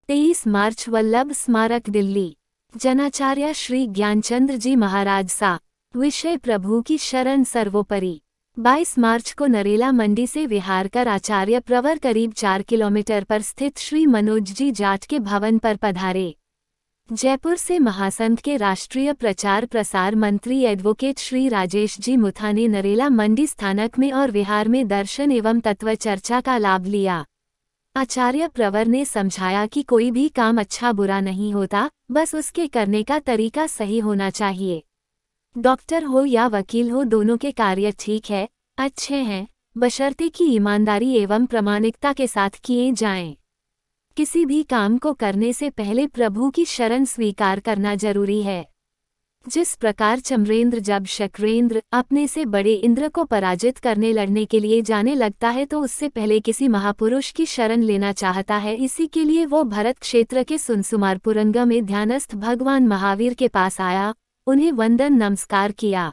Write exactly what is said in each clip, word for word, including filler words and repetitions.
तेईस मार्च वल्लभ स्मारक दिल्ली। जनाचार्य श्री ज्ञानचंद्र जी महाराज सा। विषय प्रभु की शरण सर्वोपरि। बाईस मार्च को नरेला मंडी से विहार कर आचार्य प्रवर करीब चार किलोमीटर पर स्थित श्री मनोज जी जाट के भवन पर पधारे। जयपुर से महासंघ के राष्ट्रीय प्रचार प्रसार मंत्री एडवोकेट श्री राजेश जी मुथा ने नरेला मंडी स्थानक में और विहार में दर्शन एवं तत्व चर्चा का लाभ लिया। आचार्य प्रवर ने समझाया कि कोई भी काम अच्छा बुरा नहीं होता, बस उसके करने का तरीका सही होना चाहिए। डॉक्टर हो या वकील हो, दोनों के कार्य ठीक है, अच्छे हैं, बशर्ते कि ईमानदारी एवं प्रामाणिकता के साथ किए जाएं। किसी भी काम को करने से पहले प्रभु की शरण स्वीकार करना जरूरी है। जिस प्रकार चमरेंद्र जब शक्रेंद्र अपने से बड़े इंद्र को पराजित करने लड़ने के लिए जाने लगता है तो उससे पहले किसी महापुरुष की शरण लेना चाहता है। इसी के लिए वो भरत क्षेत्र के सुनसुमारपुरंगा में ध्यानस्थ भगवान महावीर के पास आया, उन्हें वंदन नमस्कार किया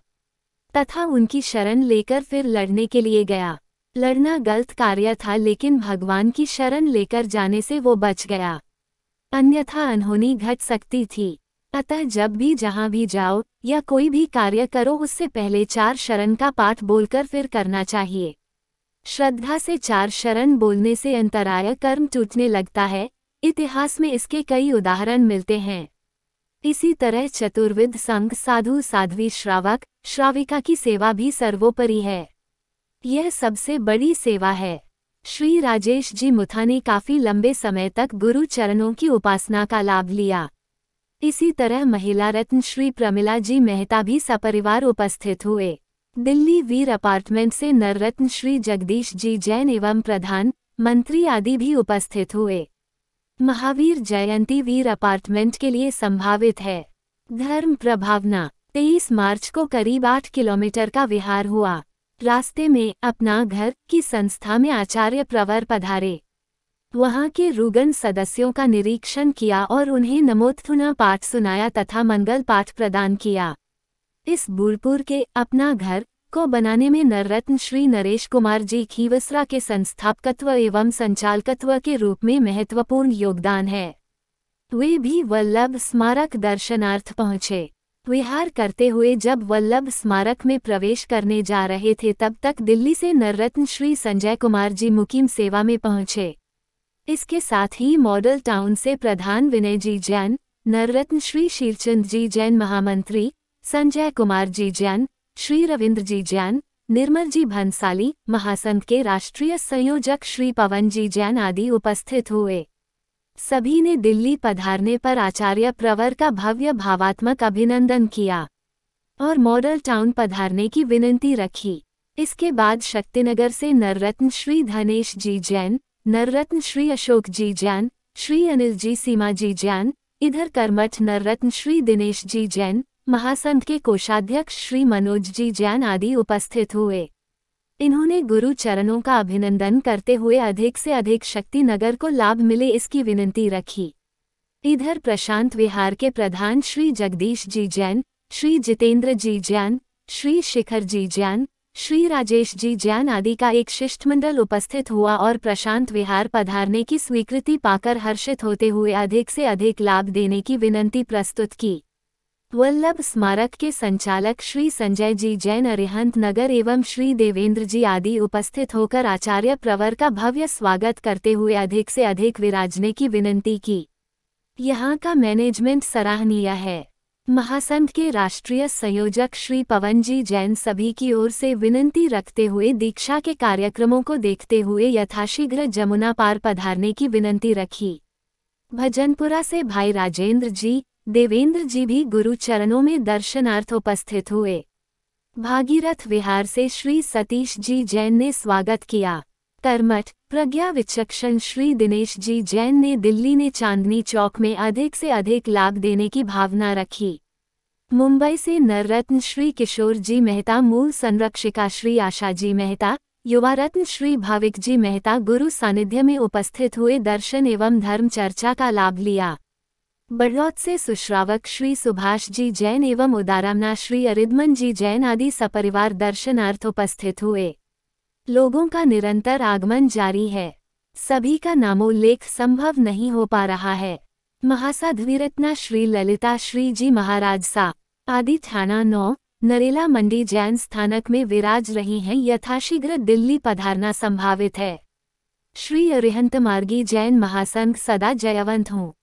तथा उनकी शरण लेकर फिर लड़ने के लिए गया। लड़ना गलत कार्य था, लेकिन भगवान की शरण लेकर जाने से वो बच गया, अन्यथा अनहोनी घट सकती थी। अतः जब भी जहाँ भी जाओ या कोई भी कार्य करो, उससे पहले चार शरण का पाठ बोलकर फिर करना चाहिए। श्रद्धा से चार शरण बोलने से अंतराय कर्म टूटने लगता है। इतिहास में इसके कई उदाहरण मिलते हैं। इसी तरह चतुर्विध संघ, साधु साध्वी, श्रावक श्राविका की सेवा भी सर्वोपरि है। यह सबसे बड़ी सेवा है। श्री राजेश जी मुथा ने काफी लंबे समय तक गुरु चरणों की उपासना का लाभ लिया। इसी तरह महिला रत्न श्री प्रमिला जी मेहता भी सपरिवार उपस्थित हुए। दिल्ली वीर अपार्टमेंट से नर रत्न श्री जगदीश जी जैन एवं प्रधान मंत्री आदि भी उपस्थित हुए। महावीर जयंती वीर अपार्टमेंट के लिए संभावित है। धर्म प्रभावना। तेईस मार्च को करीब आठ किलोमीटर का विहार हुआ। रास्ते में अपना घर की संस्था में आचार्य प्रवर पधारे। वहां के रुगन सदस्यों का निरीक्षण किया और उन्हें नमोत्थुना पाठ सुनाया तथा मंगल पाठ प्रदान किया। इस बुरपुर के अपना घर को बनाने में नररत्न श्री नरेश कुमार जी खीवसरा के संस्थापकत्व एवं संचालकत्व के रूप में महत्वपूर्ण योगदान है। वे भी वल्लभ स्मारक दर्शनार्थ पहुँचे। विहार करते हुए जब वल्लभ स्मारक में प्रवेश करने जा रहे थे, तब तक दिल्ली से नररत्न श्री संजय कुमार जी मुकीम सेवा में पहुँचे। इसके साथ ही मॉडल टाउन से प्रधान विनय जी जैन, नररत्न श्री शीलचंद जी जैन महामंत्री, संजय कुमार जी जैन, श्री रविंद्र जी जैन, निर्मल जी भंसाली, महासंघ के राष्ट्रीय संयोजक श्री पवन जी जैन आदि उपस्थित हुए। सभी ने दिल्ली पधारने पर आचार्य प्रवर का भव्य भावात्मक अभिनंदन किया और मॉडल टाउन पधारने की विनती रखी। इसके बाद शक्तिनगर से नररत्न श्री धनेश जी जैन, नररत्न श्री अशोक जी जैन, श्री अनिल जी सीमा जी जैन, इधर करमठ नररत्न श्री दिनेश जी जैन, महासंघ के कोषाध्यक्ष श्री मनोज जी जैन आदि उपस्थित हुए। इन्होंने गुरु चरणों का अभिनंदन करते हुए अधिक से अधिक शक्ति नगर को लाभ मिले इसकी विनती रखी। इधर प्रशांत विहार के प्रधान श्री जगदीश जी जैन, श्री जितेंद्र जी जैन, श्री शिखर जी जैन, श्री राजेश जी जैन आदि का एक शिष्टमंडल उपस्थित हुआ और प्रशांत विहार पधारने की स्वीकृति पाकर हर्षित होते हुए अधिक से अधिक लाभ देने की विनती प्रस्तुत की। वल्लभ स्मारक के संचालक श्री संजय जी जैन, अरिहंत नगर एवं श्री देवेंद्र जी आदि उपस्थित होकर आचार्य प्रवर का भव्य स्वागत करते हुए अधिक से अधिक विराजने की विनती की। यहाँ का मैनेजमेंट सराहनीय है। महासंघ के राष्ट्रीय संयोजक श्री पवन जी जैन सभी की ओर से विनती रखते हुए दीक्षा के कार्यक्रमों को देखते हुए यथाशीघ्र जमुना पार पधारने की विनती रखी। भजनपुरा से भाई राजेंद्र जी, देवेंद्र जी भी गुरु चरणों में दर्शनार्थ उपस्थित हुए। भागीरथ विहार से श्री सतीश जी जैन ने स्वागत किया। करमठ प्रज्ञा विचक्षण श्री दिनेश जी जैन ने दिल्ली ने चांदनी चौक में अधिक से अधिक लाभ देने की भावना रखी। मुंबई से नररत्न श्री किशोर जी मेहता, मूल संरक्षिका श्री आशा जी मेहता, युवा रत्न श्री भाविक जी मेहता गुरु सानिध्य में उपस्थित हुए दर्शन एवं धर्म चर्चा का लाभ लिया। बड़ौत से सुश्रावक श्री सुभाष जी जैन एवं उदारामना श्री अरिदमन जी जैन आदि सपरिवार दर्शनार्थ उपस्थित हुए। लोगों का निरंतर आगमन जारी है। सभी का नामोल्लेख संभव नहीं हो पा रहा है। महासाध्वीरत्ना श्री ललिता श्री जी महाराज सा आदि थाना नौ नरेला मंडी जैन स्थानक में विराज रही हैं, यथाशीघ्र दिल्ली पधारना संभावित है। श्री अरिहंत मार्गी जैन महासंघ सदा जयवंत हूँ।